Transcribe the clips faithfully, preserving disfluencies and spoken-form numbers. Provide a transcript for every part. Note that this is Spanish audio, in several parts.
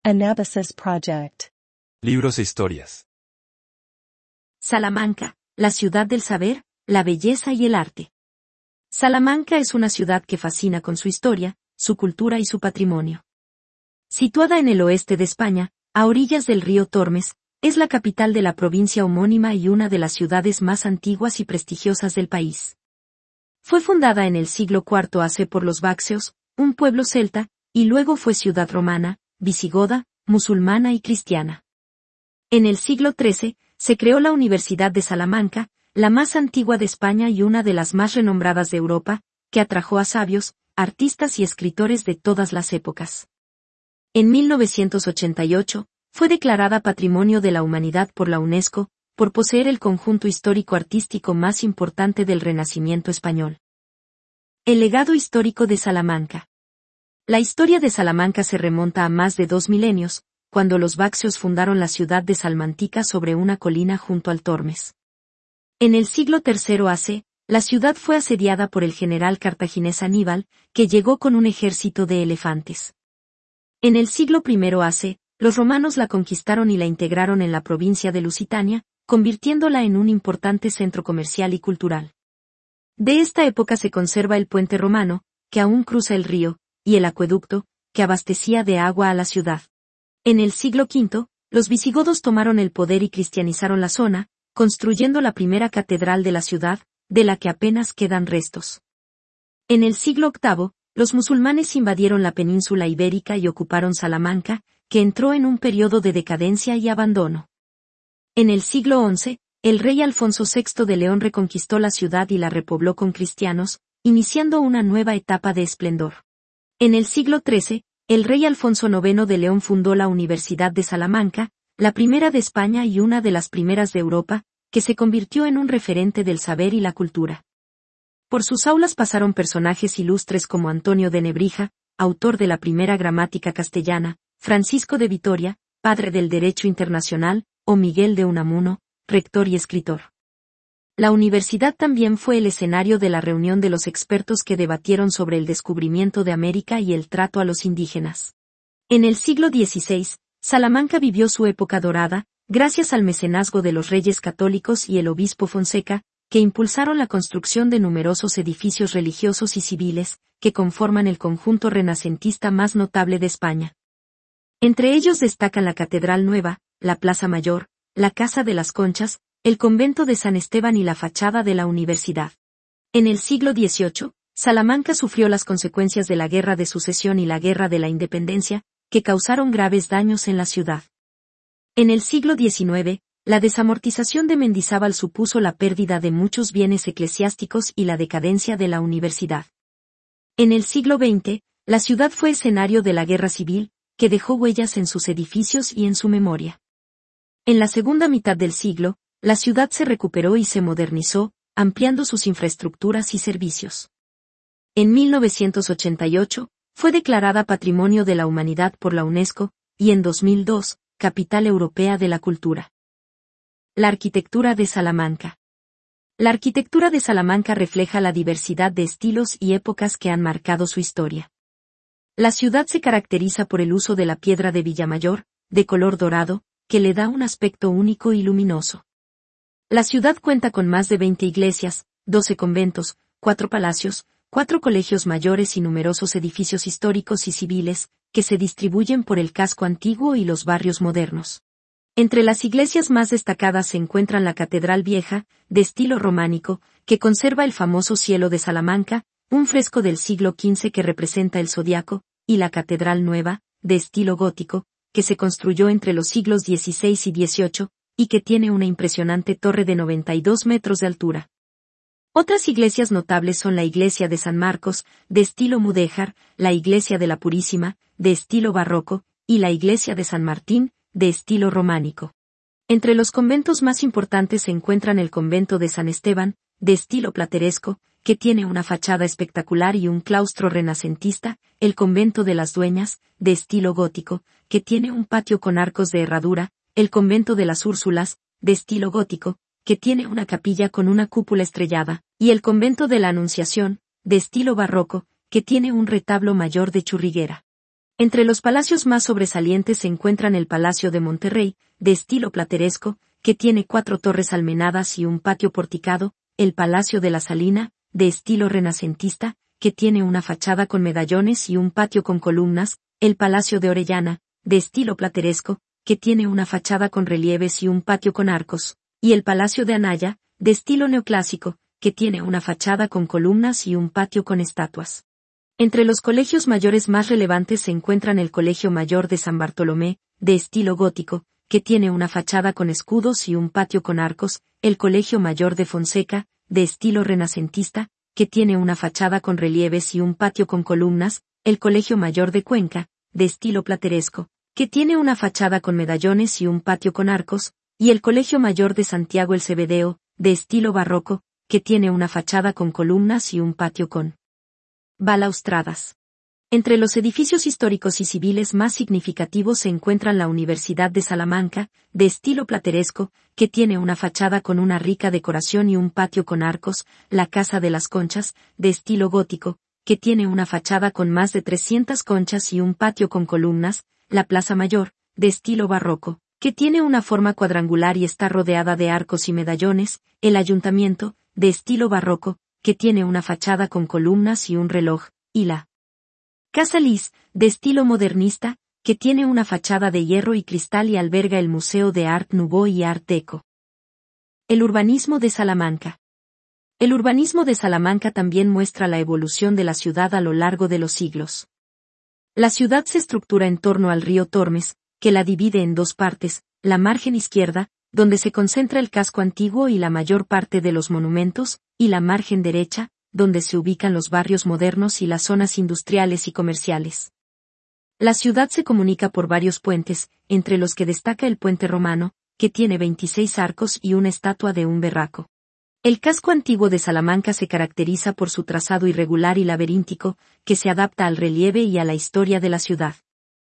Anabasis Project. Libros e historias. Salamanca, la ciudad del saber, la belleza y el arte. Salamanca es una ciudad que fascina con su historia, su cultura y su patrimonio. Situada en el oeste de España, a orillas del río Tormes, es la capital de la provincia homónima y una de las ciudades más antiguas y prestigiosas del país. Fue fundada en el siglo cuarto A C por los vacceos, un pueblo celta, y luego fue ciudad romana, visigoda, musulmana y cristiana. En el siglo trece, se creó la Universidad de Salamanca, la más antigua de España y una de las más renombradas de Europa, que atrajo a sabios, artistas y escritores de todas las épocas. En mil novecientos ochenta y ocho, fue declarada Patrimonio de la Humanidad por la UNESCO, por poseer el conjunto histórico-artístico más importante del Renacimiento español. El legado histórico de Salamanca. La historia de Salamanca se remonta a más de dos milenios, cuando los vacceos fundaron la ciudad de Salmantica sobre una colina junto al Tormes. En el siglo tercero A C, la ciudad fue asediada por el general cartaginés Aníbal, que llegó con un ejército de elefantes. En el siglo primero A C, los romanos la conquistaron y la integraron en la provincia de Lusitania, convirtiéndola en un importante centro comercial y cultural. De esta época se conserva el puente romano, que aún cruza el río, y el acueducto, que abastecía de agua a la ciudad. En el siglo quinto, los visigodos tomaron el poder y cristianizaron la zona, construyendo la primera catedral de la ciudad, de la que apenas quedan restos. En el siglo octavo, los musulmanes invadieron la península ibérica y ocuparon Salamanca, que entró en un periodo de decadencia y abandono. En el siglo once, el rey Alfonso sexto de León reconquistó la ciudad y la repobló con cristianos, iniciando una nueva etapa de esplendor. En el siglo trece, el rey Alfonso noveno de León fundó la Universidad de Salamanca, la primera de España y una de las primeras de Europa, que se convirtió en un referente del saber y la cultura. Por sus aulas pasaron personajes ilustres como Antonio de Nebrija, autor de la primera gramática castellana, Francisco de Vitoria, padre del derecho internacional, o Miguel de Unamuno, rector y escritor. La universidad también fue el escenario de la reunión de los expertos que debatieron sobre el descubrimiento de América y el trato a los indígenas. En el siglo dieciséis, Salamanca vivió su época dorada, gracias al mecenazgo de los reyes católicos y el obispo Fonseca, que impulsaron la construcción de numerosos edificios religiosos y civiles, que conforman el conjunto renacentista más notable de España. Entre ellos destacan la Catedral Nueva, la Plaza Mayor, la Casa de las Conchas, el convento de San Esteban y la fachada de la universidad. En el siglo dieciocho, Salamanca sufrió las consecuencias de la Guerra de Sucesión y la Guerra de la Independencia, que causaron graves daños en la ciudad. En el siglo diecinueve, la desamortización de Mendizábal supuso la pérdida de muchos bienes eclesiásticos y la decadencia de la universidad. En el siglo veinte, la ciudad fue escenario de la Guerra Civil, que dejó huellas en sus edificios y en su memoria. En la segunda mitad del siglo, la ciudad se recuperó y se modernizó, ampliando sus infraestructuras y servicios. En mil novecientos ochenta y ocho, fue declarada Patrimonio de la Humanidad por la UNESCO, y en dos mil dos, Capital Europea de la Cultura. La arquitectura de Salamanca. La arquitectura de Salamanca refleja la diversidad de estilos y épocas que han marcado su historia. La ciudad se caracteriza por el uso de la piedra de Villamayor, de color dorado, que le da un aspecto único y luminoso. La ciudad cuenta con más de veinte iglesias, doce conventos, cuatro palacios, cuatro colegios mayores y numerosos edificios históricos y civiles, que se distribuyen por el casco antiguo y los barrios modernos. Entre las iglesias más destacadas se encuentran la Catedral Vieja, de estilo románico, que conserva el famoso cielo de Salamanca, un fresco del siglo quince que representa el zodiaco, y la Catedral Nueva, de estilo gótico, que se construyó entre los siglos dieciséis y dieciocho, y que tiene una impresionante torre de noventa y dos metros de altura. Otras iglesias notables son la Iglesia de San Marcos, de estilo mudéjar, la Iglesia de la Purísima, de estilo barroco, y la Iglesia de San Martín, de estilo románico. Entre los conventos más importantes se encuentran el convento de San Esteban, de estilo plateresco, que tiene una fachada espectacular y un claustro renacentista, el convento de las Dueñas, de estilo gótico, que tiene un patio con arcos de herradura, el convento de las Úrsulas, de estilo gótico, que tiene una capilla con una cúpula estrellada, y el convento de la Anunciación, de estilo barroco, que tiene un retablo mayor de churriguera. Entre los palacios más sobresalientes se encuentran el Palacio de Monterrey, de estilo plateresco, que tiene cuatro torres almenadas y un patio porticado, el Palacio de la Salina, de estilo renacentista, que tiene una fachada con medallones y un patio con columnas, el Palacio de Orellana, de estilo plateresco, que tiene una fachada con relieves y un patio con arcos, y el Palacio de Anaya, de estilo neoclásico, que tiene una fachada con columnas y un patio con estatuas. Entre los colegios mayores más relevantes se encuentran el Colegio Mayor de San Bartolomé, de estilo gótico, que tiene una fachada con escudos y un patio con arcos, el Colegio Mayor de Fonseca, de estilo renacentista, que tiene una fachada con relieves y un patio con columnas, el Colegio Mayor de Cuenca, de estilo plateresco, que tiene una fachada con medallones y un patio con arcos, y el Colegio Mayor de Santiago el Cebedeo, de estilo barroco, que tiene una fachada con columnas y un patio con balaustradas. Entre los edificios históricos y civiles más significativos se encuentran la Universidad de Salamanca, de estilo plateresco, que tiene una fachada con una rica decoración y un patio con arcos, la Casa de las Conchas, de estilo gótico, que tiene una fachada con más de trescientas conchas y un patio con columnas, la Plaza Mayor, de estilo barroco, que tiene una forma cuadrangular y está rodeada de arcos y medallones, el Ayuntamiento, de estilo barroco, que tiene una fachada con columnas y un reloj, y la Casa Lis, de estilo modernista, que tiene una fachada de hierro y cristal y alberga el Museo de Art Nouveau y Art Deco. El urbanismo de Salamanca. El urbanismo de Salamanca también muestra la evolución de la ciudad a lo largo de los siglos. La ciudad se estructura en torno al río Tormes, que la divide en dos partes, la margen izquierda, donde se concentra el casco antiguo y la mayor parte de los monumentos, y la margen derecha, donde se ubican los barrios modernos y las zonas industriales y comerciales. La ciudad se comunica por varios puentes, entre los que destaca el puente romano, que tiene veintiséis arcos y una estatua de un berraco. El casco antiguo de Salamanca se caracteriza por su trazado irregular y laberíntico, que se adapta al relieve y a la historia de la ciudad.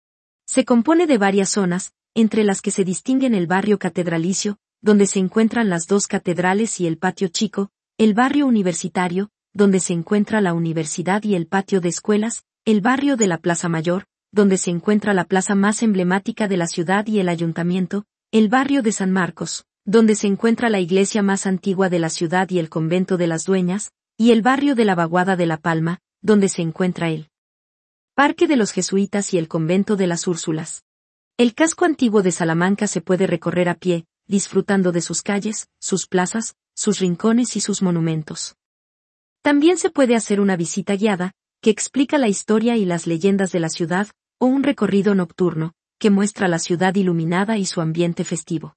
Se compone de varias zonas, entre las que se distinguen el barrio catedralicio, donde se encuentran las dos catedrales y el patio chico, el barrio universitario, donde se encuentra la universidad y el patio de escuelas, el barrio de la Plaza Mayor, donde se encuentra la plaza más emblemática de la ciudad y el ayuntamiento, el barrio de San Marcos, donde se encuentra la iglesia más antigua de la ciudad y el convento de las dueñas, y el barrio de la Vaguada de la Palma, donde se encuentra el Parque de los Jesuitas y el convento de las Úrsulas. El casco antiguo de Salamanca se puede recorrer a pie, disfrutando de sus calles, sus plazas, sus rincones y sus monumentos. También se puede hacer una visita guiada, que explica la historia y las leyendas de la ciudad, o un recorrido nocturno, que muestra la ciudad iluminada y su ambiente festivo.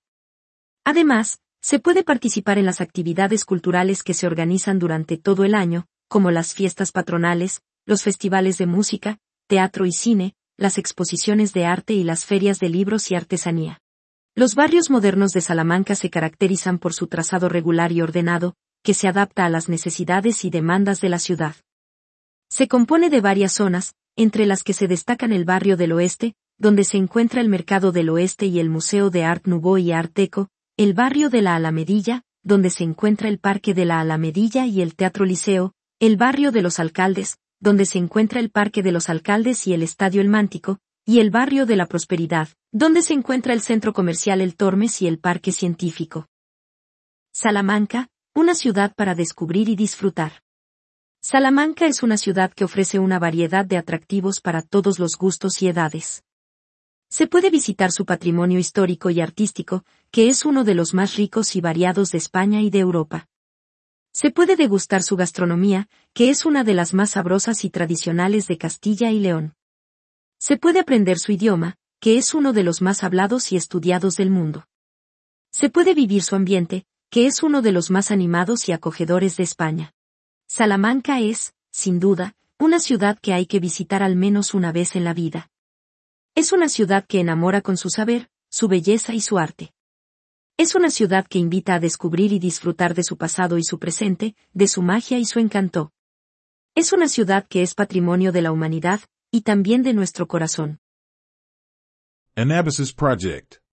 Además, se puede participar en las actividades culturales que se organizan durante todo el año, como las fiestas patronales, los festivales de música, teatro y cine, las exposiciones de arte y las ferias de libros y artesanía. Los barrios modernos de Salamanca se caracterizan por su trazado regular y ordenado, que se adapta a las necesidades y demandas de la ciudad. Se compone de varias zonas, entre las que se destacan el barrio del Oeste, donde se encuentra el Mercado del Oeste y el Museo de Art Nouveau y Art Deco, el barrio de la Alamedilla, donde se encuentra el Parque de la Alamedilla y el Teatro Liceo, el barrio de los Alcaldes, donde se encuentra el Parque de los Alcaldes y el Estadio El Mántico, y el barrio de la Prosperidad, donde se encuentra el Centro Comercial El Tormes y el Parque Científico. Salamanca, una ciudad para descubrir y disfrutar. Salamanca es una ciudad que ofrece una variedad de atractivos para todos los gustos y edades. Se puede visitar su patrimonio histórico y artístico, que es uno de los más ricos y variados de España y de Europa. Se puede degustar su gastronomía, que es una de las más sabrosas y tradicionales de Castilla y León. Se puede aprender su idioma, que es uno de los más hablados y estudiados del mundo. Se puede vivir su ambiente, que es uno de los más animados y acogedores de España. Salamanca es, sin duda, una ciudad que hay que visitar al menos una vez en la vida. Es una ciudad que enamora con su saber, su belleza y su arte. Es una ciudad que invita a descubrir y disfrutar de su pasado y su presente, de su magia y su encanto. Es una ciudad que es patrimonio de la humanidad, y también de nuestro corazón. Anabasis Project.